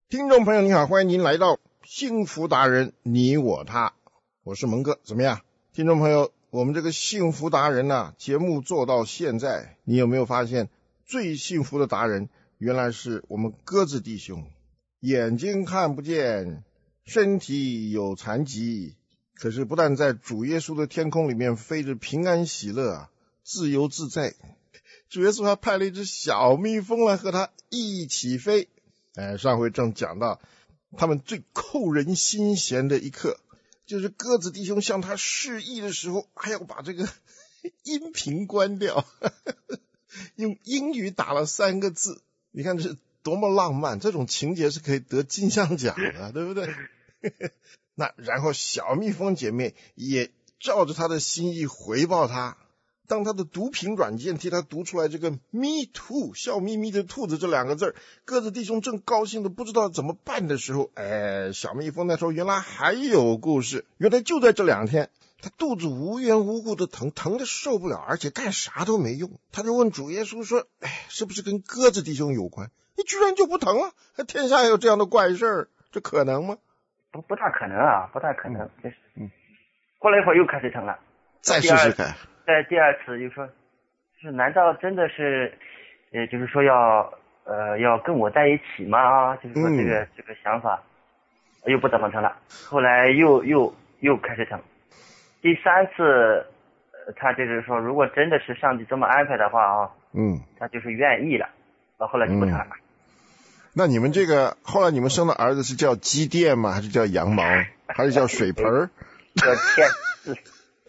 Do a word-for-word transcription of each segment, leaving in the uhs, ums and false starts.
听众朋友你好，欢迎您来到幸福达人你我他，我是蒙哥。怎么样，听众朋友，我们这个幸福达人啊，节目做到现在，你有没有发现最幸福的达人原来是我们鸽子弟兄？眼睛看不见，身体有残疾，可是不但在主耶稣的天空里面飞着平安喜乐，自由自在，主耶稣还派了一只小蜜蜂来和他一起飞。哎，上回正讲到他们最扣人心弦的一刻，就是鸽子弟兄向他示意的时候，还要把这个音频关掉，用英语打了三个字。你看这是多么浪漫，这种情节是可以得金像奖的，对不对？那然后小蜜蜂姐妹也照着他的心意回报他。当他的读屏软件替他读出来这个 me too 笑眯眯的兔子这两个字，鸽子弟兄正高兴的不知道怎么办的时候，哎，小蜜蜂那时候原来还有故事。原来就在这两天，他肚子无缘无故的疼，疼的受不了，而且干啥都没用。他就问主耶稣说，哎，是不是跟鸽子弟兄有关？你居然就不疼了？天下有这样的怪事儿，这可能吗？ 不不大可能啊，不大可能。就是，嗯，过了一会儿又开始疼了， 再试试看。 在第二次就说，就是难道真的是，呃，就是说要呃要跟我在一起吗？就是说这个、嗯、这个想法又不怎么疼了。后来又又又开始疼。第三次，呃，他就是说，如果真的是上帝这么安排的话啊， 嗯， 他就是愿意了。到后来就不疼了。嗯、 那你们这个后来你们生的儿子是叫鸡垫吗？还是叫羊毛？还是叫水盆？ 叫天使。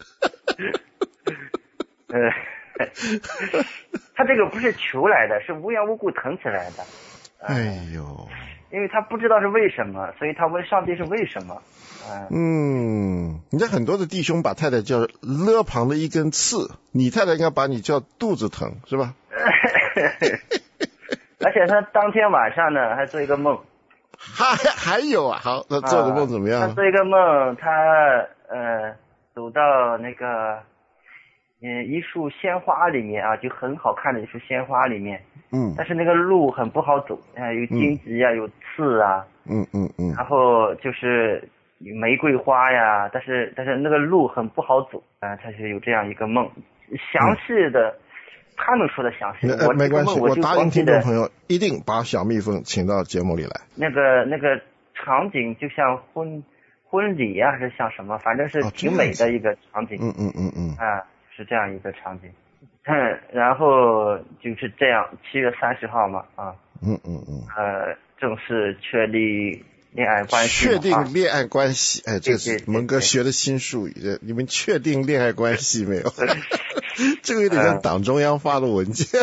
呃，他这个不是求来的，是无缘无故疼起来的。 呃、哎呦， 因为他不知道是为什么，所以他问上帝是为什么。呃、 嗯，你看很多的弟兄把太太叫勒旁的一根刺，你太太应该把你叫肚子疼，是吧？ 而且他当天晚上呢还做一个梦。 还还有啊，好，那做的梦怎么样？ 呃、他做一个梦，他呃走到那个。嗯，一束鲜花里面啊，就很好看的一束鲜花里面， 嗯， 但是那个路很不好走，啊，有荆棘啊，嗯、有刺啊， 嗯嗯嗯， 然后就是玫瑰花呀，但是但是那个路很不好走啊，他是有这样一个梦，详细的、嗯、他们说的详细， 呃、 我没关系，我答应听众朋友一一定把小蜜蜂请到节目里来。 那个那个场景就像婚婚礼啊，还是像什么，反正是挺美的一个场景， 嗯嗯嗯嗯啊。是这样一个场景，嗯，然后就是这样，七月三十号嘛，啊， 嗯嗯嗯， 呃，正式确立恋爱关系， 确定恋爱关系，哎，这是蒙哥学的新术语，你们确定恋爱关系没有？这个有点像党中央发的文件。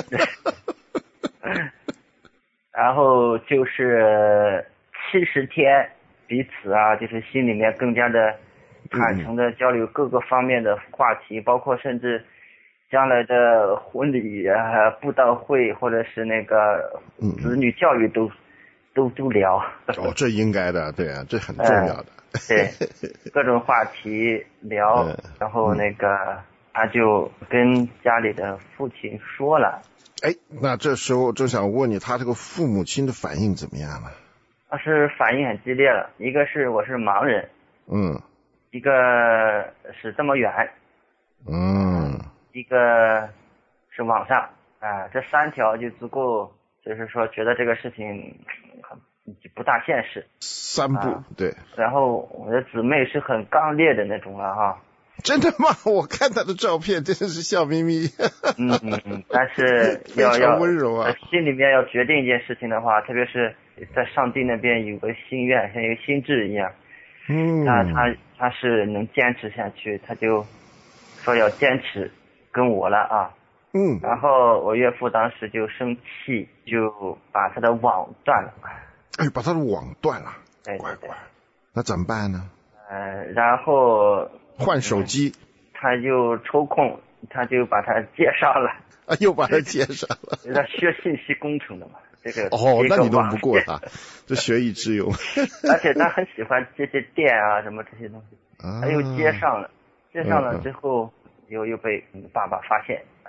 然后就是七十天，彼此啊，就是心里面更加的。坦诚的交流各个方面的话题，嗯、包括甚至将来的婚礼啊、布道会，或者是那个子女教育都、嗯、都都聊。 哦，这应该的，对啊，这很重要的。 呃、对，各种话题聊，嗯、然后那个、嗯、他就跟家里的父亲说了。 哎，那这时候就想问你，他这个父母亲的反应怎么样呢？ 他是反应很激烈了，一个是我是盲人， 嗯。 一个是这么远， 嗯， 一个是网上啊，这三条就足够，就是说觉得这个事情很不大现实。 三步、啊、对。 然后我的姊妹是很刚烈的那种了哈。 真的吗？我看她的照片真的是笑眯眯。 嗯嗯嗯，但是要要温柔啊， 心里面要决定一件事情的话，特别是在上帝那边有个心愿，像一个心智一样。 嗯， 他他他是能坚持下去，他就说要坚持跟我了啊。 嗯， 然后我岳父当时就生气，就把他的网断了。 哎，把他的网断了， 对对对， 乖乖，那怎么办呢？ 呃，然后换手机、嗯， 他就抽空，他就把他接上了。 啊，又把他接上了。 他学信息工程的嘛。这个哦，那你都不过他，这学以致用。 而且他很喜欢接接电啊，什么这些东西， 啊、 他又接上了，接上了之后、嗯、又又被爸爸发现，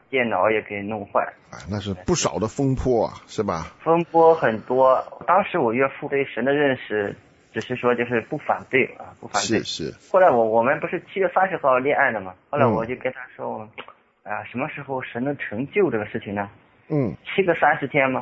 电脑也给弄坏。 哎，那是不少的风波啊，是吧？ 风波很多。当时我岳父对神的认识，只是说就是不反对啊，不反对。 是是。 后来我我们不是七月三十号恋爱的嘛？后来我就跟他说，哎呀、嗯，什么时候神能成就这个事情呢？嗯，七个三十天吗？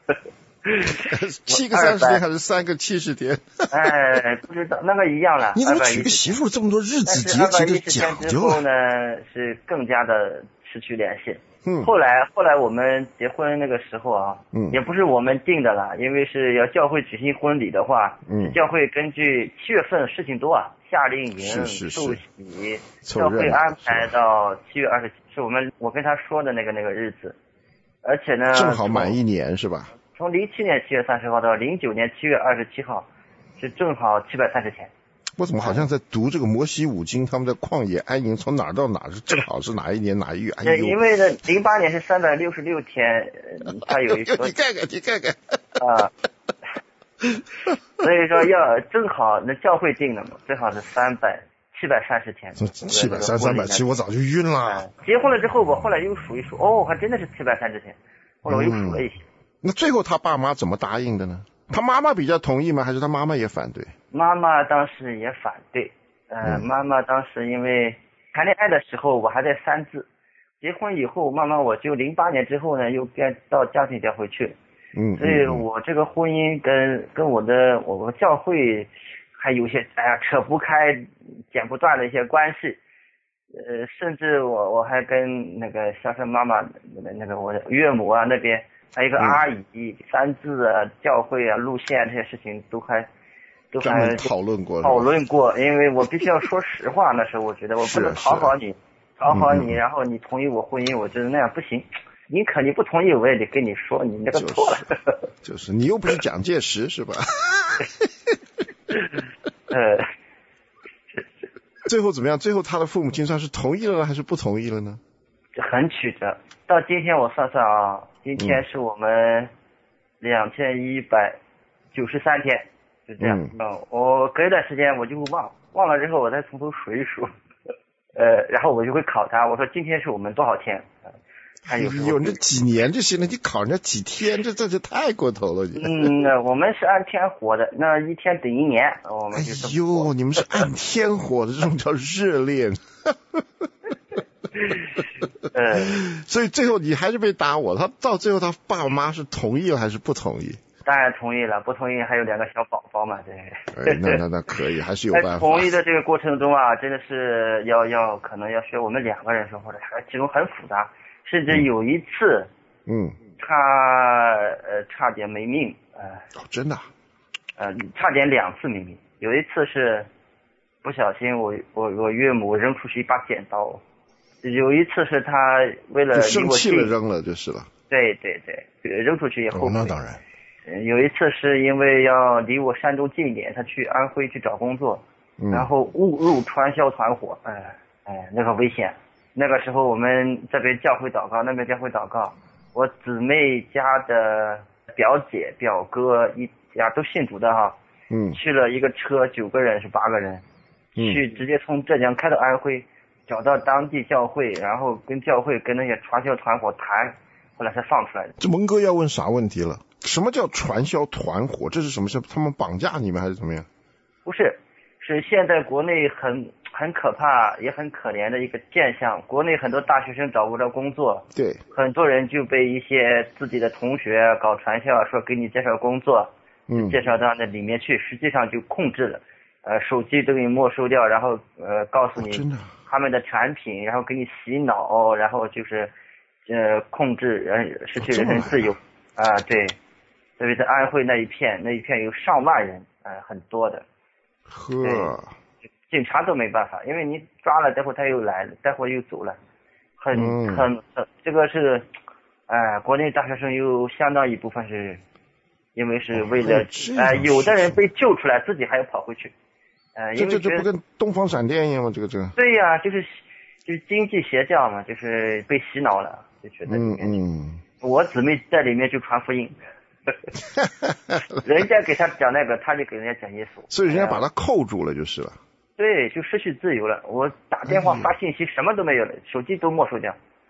七个三十天还是三个七十天？ 哎，不知道，那个一样了。 你怎么娶个媳妇这么多日子节气的讲究之后呢，是更加的失去联系。 嗯。 后来后来我们结婚那个时候啊，嗯，也不是我们定的了，因为是要教会举行婚礼的话，嗯，教会根据七月份事情多啊，夏令营、受洗，教会安排到七月二十七，是我们我跟他说的那个那个日子，而且呢， 正好满一年是吧？ 从零七年七月三十号到零九年七月二十七号，是正好七百三十天。 我怎么好像在读这个摩西五经，他们在旷野安营，从哪儿到哪儿是正好是哪一年哪一月？ 对，因为呢，零八年是三百六十六天，他有一说。 你看看，你看看。 啊。所以说要正好那教会定的嘛，正好是三百七百三十天。 七百三三百七，我早就晕了、 嗯。结婚了之后，我后来又数一数，哦，还真的是七百三十天。后来我又数了一些。嗯那最后他爸妈怎么答应的呢？他妈妈比较同意吗？还是他妈妈也反对？ 妈妈当时也反对。呃，嗯、妈妈当时因为谈恋爱的时候我还在三字，结婚以后慢慢我就零八年之后呢又变到家庭教会去了。嗯，所以我这个婚姻跟跟我的我们教会还有些哎呀扯不开、剪不断的一些关系。呃，甚至我我还跟那个小生妈妈那个那个我的岳母啊那边。还有一个阿姨，嗯、三字啊、教会啊、路线这些事情都还都还讨论过， 讨论过。因为我必须要说实话，那时候我觉得我不能讨好你，讨好你，然后你同意我婚姻，我觉得那样不行。宁可你不同意，我也得跟你说，你那个错了。 就是，就是你又不是蒋介石是吧？ 呃， 最后怎么样？最后他的父母亲算是同意了呢，还是不同意了呢？ 很曲折。到今天我算算啊。今天是我们两千一百九十三天，就这样。嗯，嗯我隔一段时间我就会忘，忘了之后我再从头数一数，呃，然后我就会考他，我说今天是我们多少天？他有时候有那几年就行了，你考人家几天，这这就太过头了。 嗯，那我们是按天活的，那一天等一年，我们就。 哎呦，你们是按天活的，这种叫热恋。 呃， 所以最后你还是被打我，他到最后他爸爸妈妈是同意了还是不同意？ 当然同意了，不同意还有两个小宝宝嘛，对。 哎，那那那可以，还是有办法。 在同意的这个过程中啊，真的是要要可能要学我们两个人说，或者其中很复杂，甚至有一次， 嗯， 他呃差点没命，呃， 哦，真的， 呃，差点两次没命，有一次是不小心我我我岳母扔出去一把剪刀。有一次是他为了生气了扔了就是了。 对对对，扔出去以后。 哦，那当然。 有一次是因为要离我山东近一点，他去安徽去找工作，嗯、然后误入传销团伙，哎哎，那个危险。那个时候我们这边教会祷告，那边教会祷告，我姊妹家的表姐表哥一家都信主的哈，嗯，去了一个车，九个人是八个人，嗯、去直接从浙江开到安徽。找到当地教会，然后跟教会跟那些传销团伙谈，后来才放出来的。 这蒙哥要问啥问题了？什么叫传销团伙？这是什么事？他们绑架你们还是怎么样？ 不是，是现在国内很很可怕也很可怜的一个现象。国内很多大学生找不着工作， 对， 很多人就被一些自己的同学搞传销，说给你介绍工作，嗯，介绍到那里面去，实际上就控制了，呃，手机都给你没收掉，然后呃告诉你。 哦，真的。 他们的产品，然后给你洗脑，然后就是呃控制人，失去人身自由啊，对。所以在安徽那一片，那一片有上万人，啊、呃，很多的。 呵。 警察都没办法，因为你抓了，待会他又来了，待会又走了，很、嗯、很很，这个是，哎、呃，国内大学生有相当一部分是，因为是为了，哎、呃，有的人被救出来，自己还要跑回去。呃， 这这这不跟东方闪电一样吗？这个这个。 对呀、啊，就是就是经济邪教嘛，就是被洗脑了，就觉得里面。嗯嗯。我姊妹在里面就传福音，人家给他讲那个，他就给人家讲耶稣。 所以人家把他扣住了就是了。 对，就失去自由了。我打电话发信息，什么都没有了，手机都没收掉。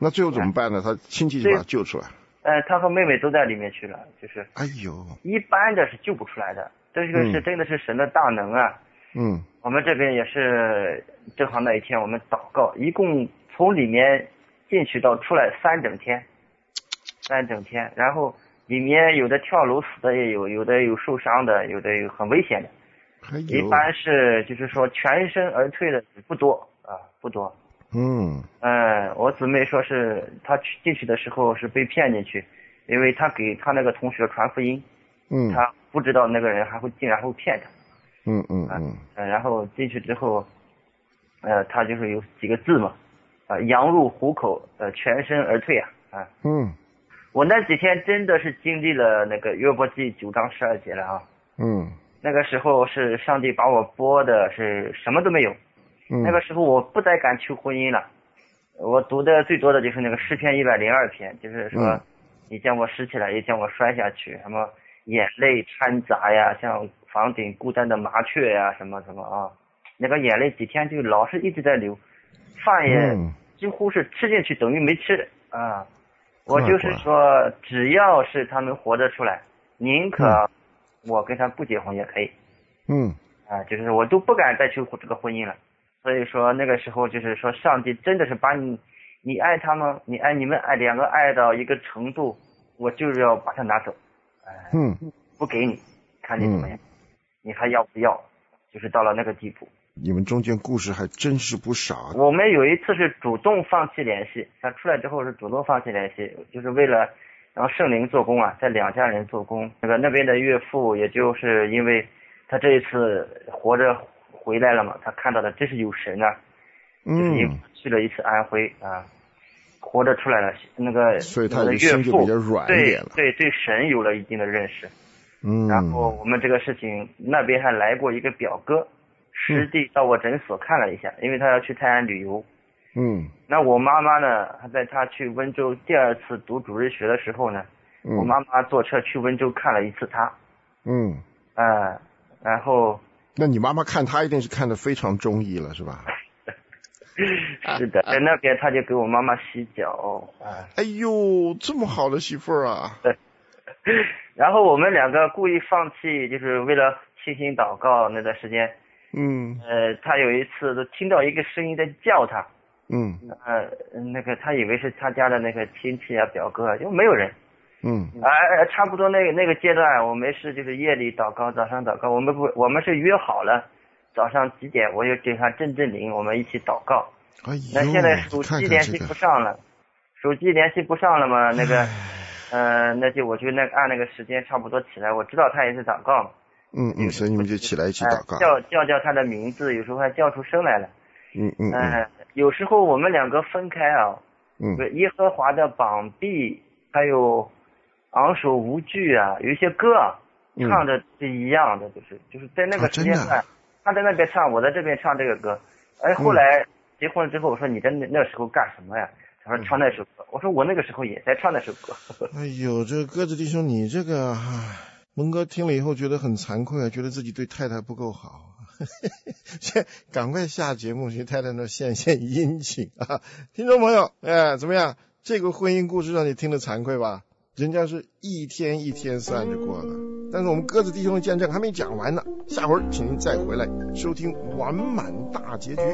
那最后怎么办呢？他亲戚就把他救出来。 呃，他和妹妹都在里面去了，就是。 哎呦。 一般的是救不出来的，这个是真的是神的大能啊。 嗯。 我们这边也是正好那一天我们祷告，一共从里面进去到出来三整天，三整天，然后里面有的跳楼死的也有，有的有受伤的，有的有很危险的。一般是就是说全身而退的不多啊，不多。 嗯。 嗯，我姊妹说是她去进去的时候是被骗进去，因为她给她那个同学传福音， 嗯， 她不知道那个人还会竟然会骗她。 嗯嗯嗯。 呃，然后进去之后，呃，他就是有几个字嘛，啊、呃，羊入虎口，呃，全身而退啊，啊。 嗯。 我那几天真的是经历了那个约伯记九章十二节了啊。 嗯。 那个时候是上帝把我拨的是什么都没有。 嗯。 那个时候我不再敢求婚姻了，我读的最多的就是那个诗篇一百零二篇，就是说，嗯、你将我拾起来，也将我摔下去，什么眼泪掺杂呀，像房顶孤单的麻雀呀，什么什么啊，那个眼泪几天就老是一直在流，饭也几乎是吃进去等于没吃啊。我就是说，只要是他能活着出来，宁可我跟他不结婚也可以。 嗯。 啊，就是我都不敢再求这个婚姻了。所以说那个时候就是说，上帝真的是把你，你爱他吗？你爱你们爱两个爱到一个程度，我就是要把他拿走，哎、呃， 嗯， 不给你，看你怎么样，嗯、你还要不要？就是到了那个地步。 你们中间故事还真是不少。 我们有一次是主动放弃联系，他出来之后是主动放弃联系，就是为了让圣灵做工啊，在两家人做工。那个那边的岳父，也就是因为他这一次活着回来了嘛，他看到的真是有神啊， 嗯， 就是因为去了一次安徽啊，活着出来了，那个所以他的心就比较软一点了， 对对对，神有了一定的认识。 嗯， 然后我们这个事情那边还来过一个表哥，实地到我诊所看了一下，嗯、因为他要去泰安旅游。 嗯， 那我妈妈呢，在他去温州第二次读主日学的时候呢，嗯、我妈妈坐车去温州看了一次他。 嗯， 呃，然后。 那你妈妈看他一定是看得非常中意了，是吧？ 是的，在那边他就给我妈妈洗脚。啊、 哎呦，这么好的媳妇儿啊！ 对。然后我们两个故意放弃，就是为了倾心祷告那段时间。 嗯。 呃，他有一次都听到一个声音在叫他。 嗯。 呃，那个他以为是他家的那个亲戚啊、表哥啊，就没有人。 嗯。 哎，差不多那个那个阶段，我没事就是夜里祷告，早上祷告。我们不，我们是约好了，早上几点我就给他镇镇灵，我们一起祷告。 哎呦， 那现在手机联系不上了，看看这个、手机联系不上了嘛？那个，呃，那就我就那个按那个时间差不多起来，我知道他也是祷告嘛。 嗯嗯，所以你们就起来一起祷告。 呃、叫叫叫他的名字，有时候还叫出声来了。 嗯嗯嗯、 呃。有时候我们两个分开啊。 嗯。 耶和华的膀臂还有昂首无惧啊，有一些歌啊，唱着是一样的，就是就是在那个时间段，啊、他在那边唱，我在这边唱这个歌。哎，后来结婚了之后，我说你在那那时候干什么呀？他说唱那首歌。我说我那个时候也在唱那首歌。 哎呦，这个鸽子弟兄，你这个，蒙哥听了以后觉得很惭愧，觉得自己对太太不够好。先赶快下节目去太太那献献殷勤啊！听众朋友，哎，怎么样？这个婚姻故事让你听得惭愧吧？人家是一天一天算着过的，但是我们鸽子弟兄的见证还没讲完呢，下回请您再回来收听完满大结局。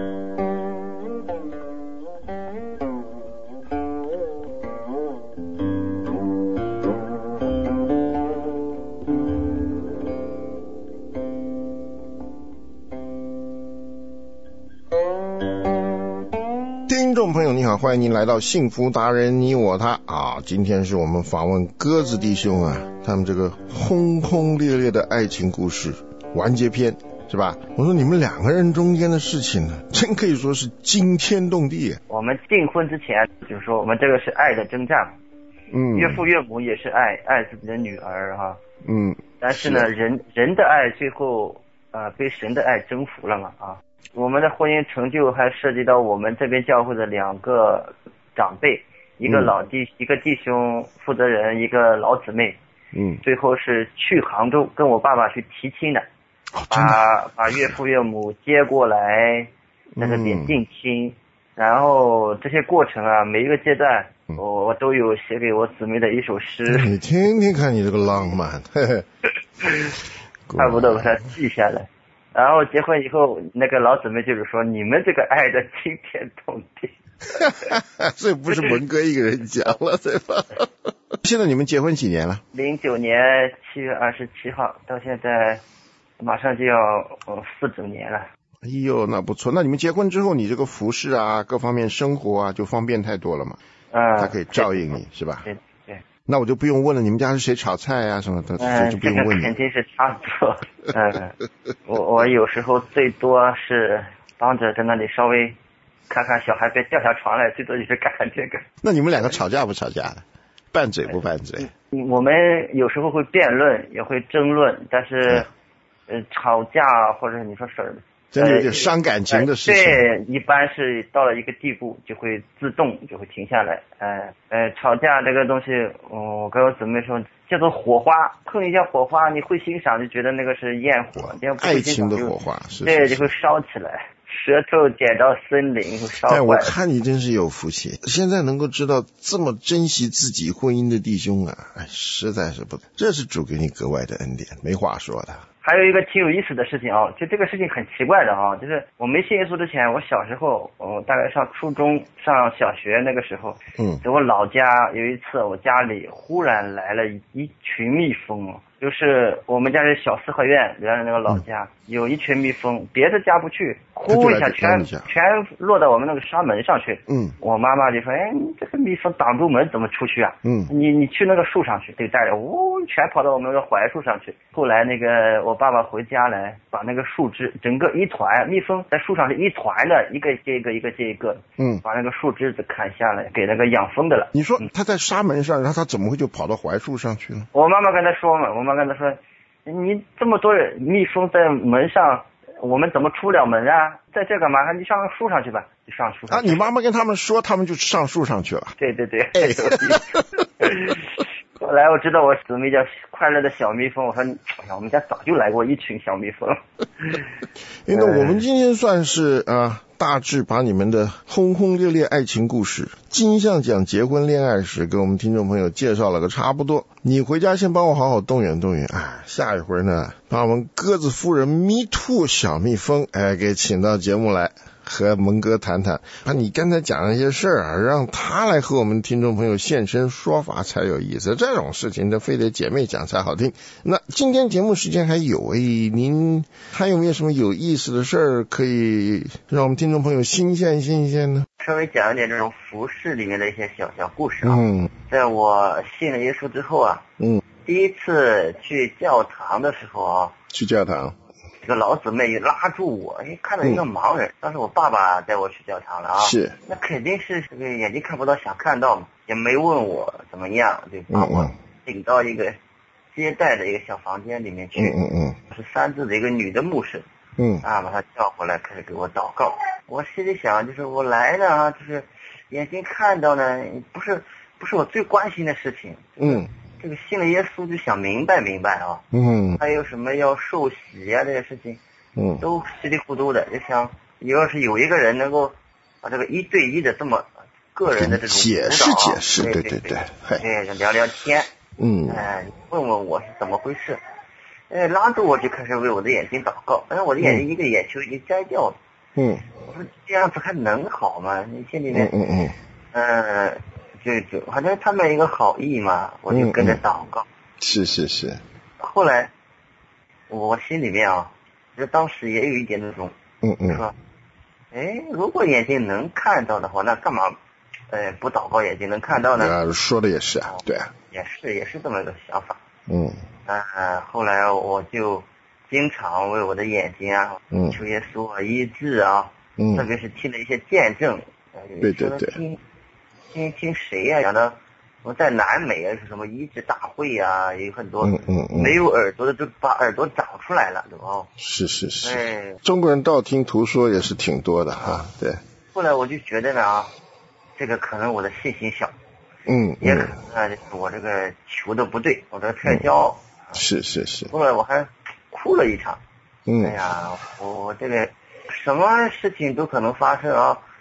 听众朋友你好，欢迎您来到幸福达人你我他啊！今天是我们访问鸽子弟兄啊，他们这个轰轰烈烈的爱情故事完结篇，是吧？我说你们两个人中间的事情呢，真可以说是惊天动地。 我们订婚之前就是说我们这个是爱的征战，嗯，岳父岳母也是爱爱自己的女儿哈，嗯，但是呢，是人人的爱最后啊、呃、被神的爱征服了嘛啊。我们的婚姻成就还涉及到我们这边教会的两个长辈，一个老弟、嗯、一个弟兄负责人，一个老姊妹。嗯，最后是去杭州跟我爸爸去提亲的，哦、把把岳父岳母接过来，在这边定亲。 然后这些过程啊，每一个阶段，我我都有写给我姊妹的一首诗。 你听听看，你这个浪漫，嘿嘿， 怪不得把它记下来。然后结婚以后，那个老姊妹就是说，你们这个爱的惊天动地。 这不是文哥一个人讲了，对吧？现在你们结婚几年了？ 零九年七月二十七号，到现在马上就要呃四周年了。 哎呦，那不错。那你们结婚之后，你这个服饰啊，各方面生活啊，就方便太多了嘛。 嗯， 他可以照应你，是吧？ 对对。 那我就不用问了，你们家是谁炒菜啊什么的， 嗯， 就不用问你。 这个肯定是他做。嗯，我我有时候最多是帮着在那里稍微看看小孩别掉下床来，最多就是干这个。 那你们两个吵架不吵架的？拌嘴不拌嘴？ 我们有时候会辩论，也会争论，但是、嗯、呃吵架或者你说事儿。 真的有点伤感情的事情、 呃。对，一般是到了一个地步就会自动就会停下来。呃呃，吵架这个东西，我、嗯、跟我姊妹说叫做火花，碰一下火花，你会欣赏就觉得那个是焰火，你要不爱情的火花，是是是对，就会烧起来。舌头捡到森林会烧坏。 但我看你真是有福气，现在能够知道这么珍惜自己婚姻的弟兄啊，哎，实在是不，这是主给你格外的恩典，没话说的。 还有一个挺有意思的事情啊，就这个事情很奇怪的啊，就是我没信耶稣之前，我小时候，嗯，大概上初中、上小学那个时候， 嗯， 在我老家有一次，我家里忽然来了一群蜜蜂，就是我们家是小四合院，原来那个老家、嗯、有一群蜜蜂，别的家不去，呼一下全全落到我们那个纱门上去。 嗯， 我妈妈就说：“哎，你这个蜜蜂挡住门怎么出去啊？ 嗯， 你你去那个树上去。”对，带着呜，全跑到我们那个槐树上去。后来那个我爸爸回家来，把那个树枝整个一团，蜜蜂在树上是一团的，一个接一个，一个接一个。 嗯， 把那个树枝子砍下来，给那个养蜂的了。 你说他在纱门上，然后他怎么会就跑到槐树上去了？ 我妈妈跟他说嘛，我妈跟他说，你这么多人蜜蜂在门上，我们怎么出了门啊？在这干嘛？你上树上去吧，就上树上去。 啊，你妈妈跟他们说，他们就上树上去了。 对对对。 哎。 后来我知道我姊妹叫快乐的小蜜蜂，我说，哎呀，我们家早就来过一群小蜜蜂。 因为我们今天算是啊、呃，大致把你们的轰轰烈烈爱情故事、金像奖结婚恋爱史给我们听众朋友介绍了个差不多。你回家先帮我好好动员动员，哎，下一回呢，把我们鸽子夫人 Me Too 小蜜蜂哎给请到节目来。和蒙哥谈谈，把你刚才讲的一些事儿啊，让他来和我们听众朋友现身说法才有意思。这种事情，这非得姐妹讲才好听。那今天节目时间还有，哎，您还有没有什么有意思的事儿可以让我们听众朋友新鲜新鲜呢？ 稍微讲一点这种服饰里面的一些小小故事啊。 嗯， 在我信了耶稣之后啊， 嗯， 第一次去教堂的时候啊， 去教堂。 这个老姊妹拉住我，哎，看到一个盲人、嗯。当时我爸爸带我去教堂了啊， 是， 那肯定是这个眼睛看不到，想看到嘛，也没问我怎么样，就把我领到一个接待的一个小房间里面去。 嗯嗯嗯， 是三字的一个女的牧师， 嗯啊，把她叫过来，开始给我祷告。我心里想，就是我来呢啊，就是眼睛看到呢，不是不是我最关心的事情。 嗯。 这个信了耶稣就想明白明白啊， 嗯， 还有什么要受洗啊这些事情， 嗯， 都稀里糊涂的，就想要是有一个人能够把这个一对一的这么个人的这种解释解释， 对对对对， 对，聊聊天， 嗯， 哎、呃，问问我是怎么回事，哎，拉住我就开始为我的眼睛祷告，但是我的眼睛一个眼球已经摘掉了， 嗯， 我说这样子还能好吗？你心里面， 嗯嗯嗯，呃。就就反正他们一个好意嘛，我就跟着祷告。 嗯嗯、是是是。 后来我心里面啊，就当时也有一点那种， 嗯嗯， 说，哎，如果眼睛能看到的话，那干嘛，呃，不祷告眼睛能看到呢？ 啊，说的也是啊，对啊， 也是也是这么一个想法。 嗯。 呃，后来我就经常为我的眼睛啊， 嗯， 求耶稣啊医治啊， 嗯， 特别是听了一些见证，呃、 对对对。 听听谁呀、啊？讲的我在南美啊，是什么医治大会啊，有很多， 嗯嗯嗯， 没有耳朵的都把耳朵长出来了，对吧？ 是是是， 哎， 中国人道听途说也是挺多的哈，对。 后来我就觉得呢啊，这个可能我的信心小， 嗯， 也可能啊，就是我这个求的不对，我这太骄傲、 嗯，是是是。 后来我还哭了一场， 嗯， 哎呀，我我这个什么事情都可能发生啊。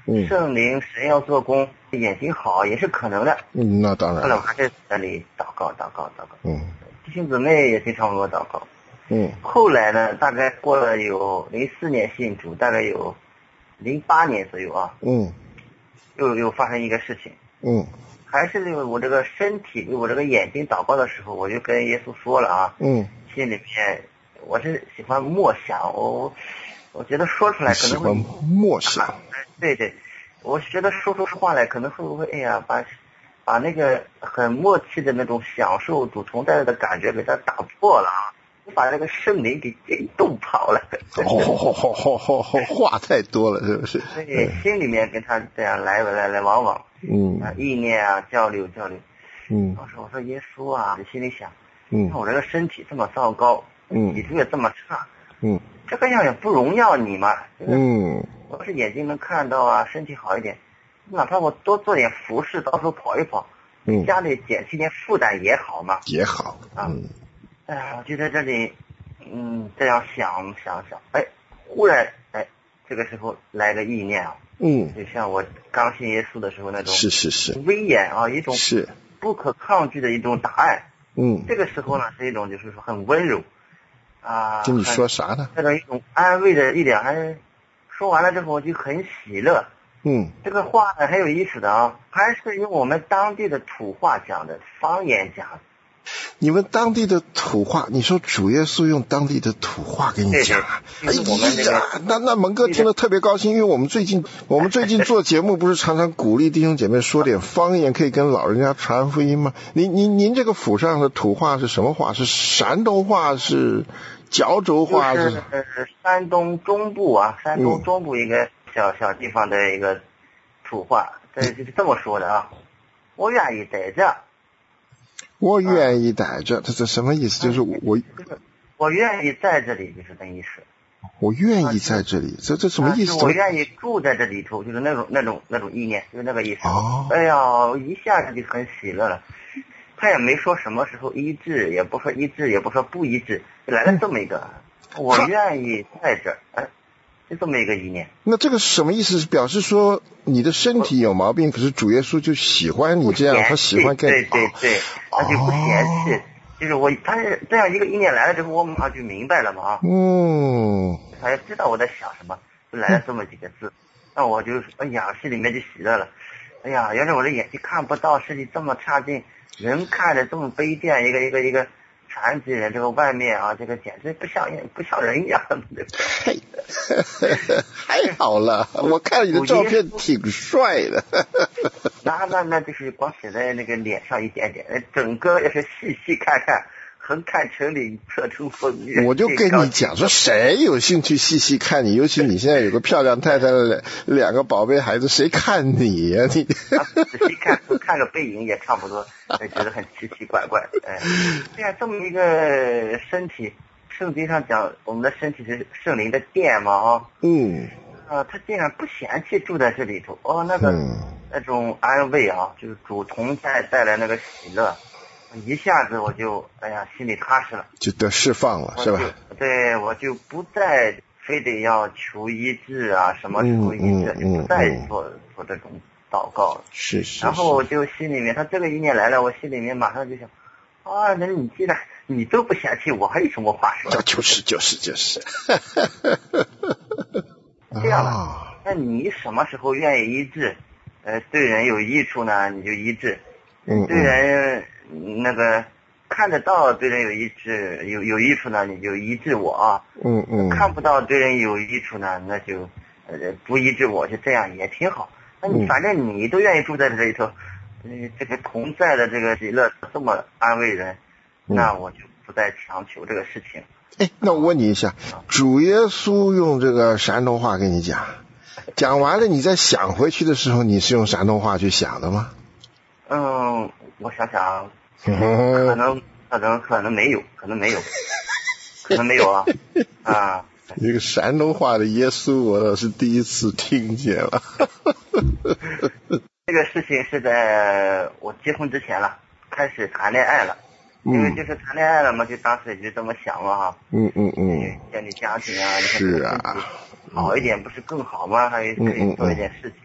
嗯， 圣灵神要做工，眼睛好也是可能的。 嗯，那当然。 后来我还是在那里祷告祷告祷告。 嗯， 弟兄姊妹也经常为我祷告。 嗯， 后来呢，大概过了有零四年信主，大概有零八年左右啊。 嗯， 又又发生一个事情。 嗯， 还是为我这个身体为我这个眼睛祷告的时候，我就跟耶稣说了啊。 嗯， 心里面我是喜欢默想，我我觉得说出来可能会喜欢默想、啊。 对对，我觉得说出话来可能会不会哎呀把把那个很默契的那种享受主同在的感觉给它打破了啊。把那个圣灵给给冻跑了。 哦，好好好好，话太多了，是不是？ 对，嗯、心里面跟他这样来来来往往， 嗯， 啊，意念啊，交流交流。 嗯， 我说我说耶稣啊，心里想， 嗯， 我这个身体这么糟糕， 嗯， 体质也这么差， 嗯， 这个样也不荣耀你嘛。 嗯， 我要是眼睛能看到啊，身体好一点，哪怕我多做点服饰，到时候跑一跑， 嗯， 家里减轻点负担也好嘛。 也好， 啊。 嗯。 哎呀，我就在这里，嗯，这样想想想，哎，忽然，哎，这个时候来个意念啊， 嗯， 就像我刚信耶稣的时候那种， 是是是， 威严啊，一种是不可抗拒的一种答案， 嗯， 这个时候呢是一种就是说很温柔，啊， 跟你说啥呢？ 这种一种安慰的力量，还说完了之后我就很喜乐， 嗯， 这个话呢很有意思的啊，还是用我们当地的土话讲的，方言讲的。 你们当地的土话，你说主耶稣用当地的土话给你讲啊？ 对对，哎呀，那那蒙哥听了特别高兴，因为我们最近我们最近做节目，不是常常鼓励弟兄姐妹说点方言，可以跟老人家传福音吗？您您您这个府上的土话是什么话？是山东话？是胶州话？ 就是、呃、山东中部啊，山东中部一个小、嗯、小地方的一个土话，这就是这么说的啊。我愿意在这。 我愿意待着，这这什么意思？就是我， 我愿意在这里，就是这意思。 我愿意在这里，这这什么意思？ 我愿意住在这里头，就是那种那种那种意念，就是那个意思。 哦。 哎呀，一下子就很喜乐了。他也没说什么时候医治，也不说医治，也不说不医治，就来了这么一个，嗯、我愿意在这儿，哎，就这么一个意念。 那这个什么意思？表示说你的身体有毛病，可是主耶稣就喜欢你这样，他喜欢跟对对对，他就不嫌弃。 哦、 就是我，他是这样一个意念来了之后，我马上就明白了嘛啊。 嗯。 他也知道我在想什么，就来了这么几个字，那我就哎呀，心里面就喜乐了。哎呀，原来我的眼睛看不到，视力这么差劲，人看着这么卑贱，一个一个一个残疾人，这个外面啊，这个简直不像人，不像人样的。 嘿，还好了，我看你的照片挺帅的。 那那那就是光写在那个脸上一点点，整个要是细细看看。横看成岭侧成峰。 我就跟你讲说，谁有兴趣细细看你？尤其你现在有个漂亮太太的两两个宝贝孩子，谁看你呀、啊？你仔细看，看个背影也差不多，觉得很奇奇怪怪。哎，对呀，这么一个身体，圣经上讲我们的身体是圣灵的殿嘛啊。 嗯。 啊，他竟然不嫌弃住在这里头，哦，那个、嗯、那种安慰啊，就是主同在带来那个喜乐。一下子我就哎呀心里踏实了， 就得释放了，是吧？ 对，我就不再非得要求医治啊，什么时候医治， 嗯嗯、 就不再做、嗯、做这种祷告了。 是是。 然后我就心里面，他这个意念来了，我心里面马上就想，啊，那你既然你都不嫌弃我，还有什么话说？ 就是就是就是。 这样吧，啊、那你什么时候愿意医治？呃，对人有益处呢，你就医治。 嗯。 对人。那个看得到对人有益治有有益处呢，你就医治我啊。 嗯嗯。 看不到对人有益处呢，那就呃不医治我，就这样也挺好。那你反正你都愿意住在这里头，嗯，这个同在的这个喜乐这么安慰人， 嗯、 那我就不再强求这个事情。 哎，那我问你一下，主耶稣用这个山东话跟你讲，讲完了你再想回去的时候，你是用山东话去想的吗？ 嗯，我想想。可能可能可能没有，可能没有，可能没有啊啊！ 这个山东话的耶稣，我倒是第一次听见了。 这个事情是在我结婚之前了，开始谈恋爱了， 嗯、 因为就是谈恋爱了嘛，就当时也就这么想嘛哈。 嗯嗯嗯。 建立家庭啊， 是啊， 好一点不是更好吗？还可以做一点事情。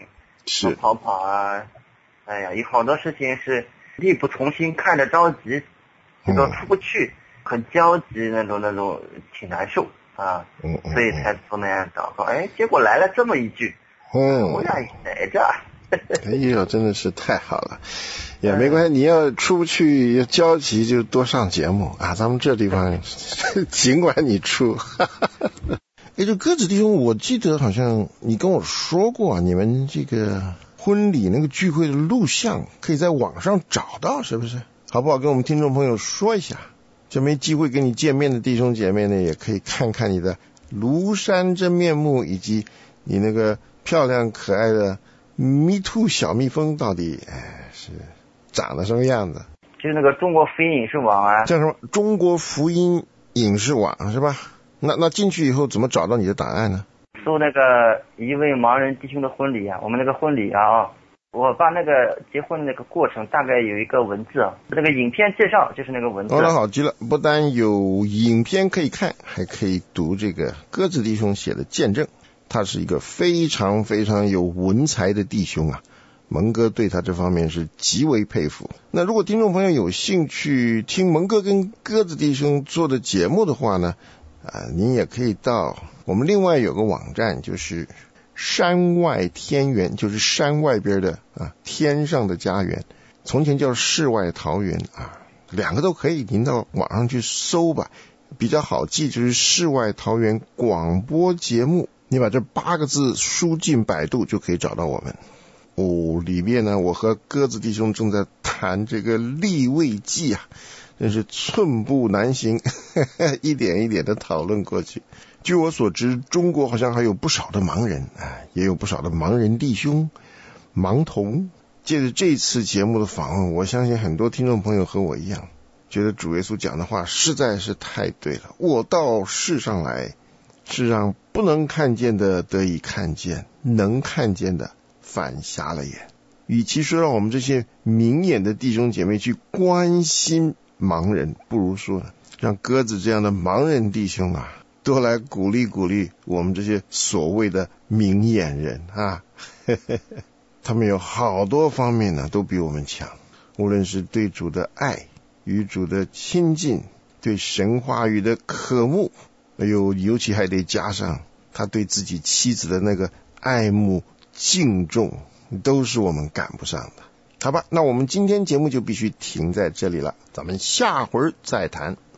多跑跑啊。哎呀，有好多事情是力不从心，看着着急，这个出不去，嗯、很焦急那种那种，挺难受啊。嗯嗯、所以才做那样祷告。哎，结果来了这么一句，嗯，我俩来着。 哎呦，真的是太好了。也没关系，你要出不去要焦急就多上节目啊，咱们这地方尽管你出。哎，这鸽子弟兄，我记得好像你跟我说过，你们这个婚礼那个聚会的录像可以在网上找到，是不是？好不好跟我们听众朋友说一下？这没机会跟你见面的弟兄姐妹呢，也可以看看你的庐山真面目，以及你那个漂亮可爱的Me Too 小蜜蜂到底哎是长得什么样子？ 就是那个中国福音影视网啊， 叫什么？中国福音影视网是吧？那那进去以后怎么找到你的档案呢？ 搜那个一位盲人弟兄的婚礼啊，我们那个婚礼啊，我把那个结婚的那个过程大概有一个文字啊，那个影片介绍就是那个文字。 哦，那好极了，不但有影片可以看，还可以读这个鸽子弟兄写的见证。他是一个非常非常有文采的弟兄啊，蒙哥对他这方面是极为佩服。那如果听众朋友有兴趣听蒙哥跟鸽子弟兄做的节目的话呢，啊，您也可以到我们另外有个网站，就是山外天园，就是山外边的啊天上的家园，从前叫世外桃源啊，两个都可以，您到网上去搜吧，比较好记，就是世外桃源广播节目。你把这八个字输进百度就可以找到我们。哦，里面呢，我和鸽子弟兄正在谈这个利未记啊，真是寸步难行，呵呵，一点一点的讨论过去。据我所知，中国好像还有不少的盲人啊，也有不少的盲人弟兄、盲童。借着这次节目的访问，我相信很多听众朋友和我一样，觉得主耶稣讲的话实在是太对了。我到世上来，是让不能看见的得以看见，能看见的反瞎了眼。与其说让我们这些明眼的弟兄姐妹去关心盲人，不如说呢，让鸽子这样的盲人弟兄啊，多来鼓励鼓励我们这些所谓的明眼人啊。他们有好多方面呢，都比我们强，无论是对主的爱、与主的亲近、对神话语的渴慕，哎呦，尤其还得加上他对自己妻子的那个爱慕敬重，都是我们赶不上的。好吧，那我们今天节目就必须停在这里了，咱们下回再谈。